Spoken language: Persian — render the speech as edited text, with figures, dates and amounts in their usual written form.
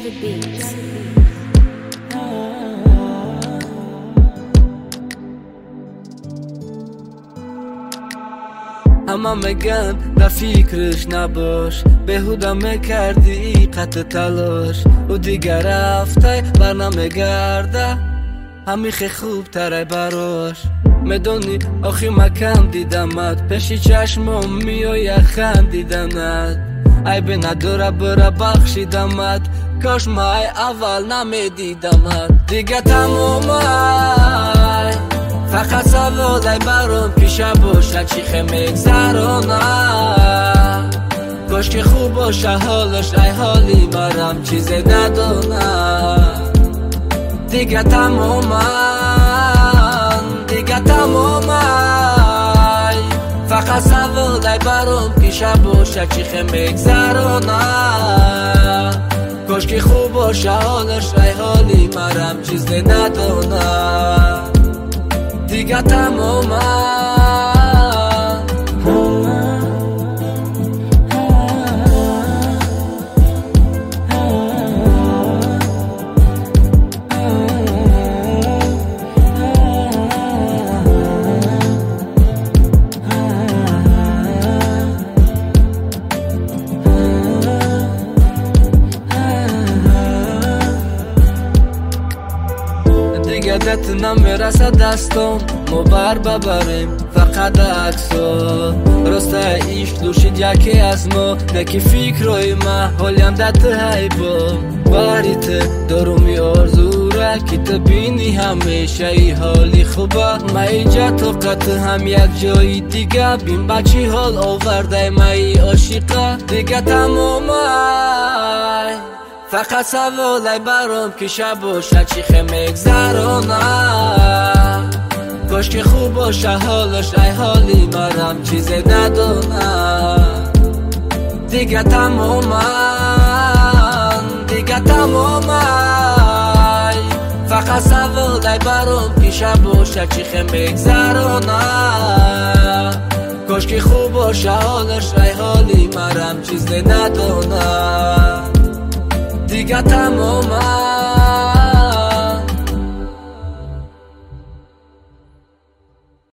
the beats. همه میگن در فکرش نباش، بهوده کردی قطع تلاش و دیگر رفته بر نمیگرده، همیخه خوب تره براش. میدونی آخی مکم دیدمت، پیشی چشمم میای خندیدنت، عیب نداره بره بخشیدمت، کاش مای اول نمیدیدمت. دیگه تمومه فقط سوالای برام پیشه باشه، چیخه میگذرانه، کاش که خوب باشه حالش، ای حالی مرم چیزی ندانه. دیگه تمومه فقط سوالای برام پیشه باشه، چیخه میگذرانه، کاش که خوب باشه حالش، ای حالی مرم چیزی ندانه. دیگه تمومه یادت نمیرسه دستم، ما بر ببریم فقط عکسو، راسته ایش دوشید یکی از ما، نکی فکرهای ما حالیم دت حیبا، باریت دارومی آرزوره که تبینی همیشه ای حالی خوبه. ما اینجا طاقت هم یک جایی دیگه، بین بچی حال آورده ما ای عاشقه. دیگه تمومه فقط سوالای برام که شب باشه، چیخه میگذرانه، کاش که خوب باشه حالش، ای حالی مرم چیزی ندانه. دیگه تمومه فقط سوالای برام که شب باشه، چیخه میگذرانه، کاش که خوب باشه حالش، ای حالی مرم چیزی ندانه. دیگه تمومه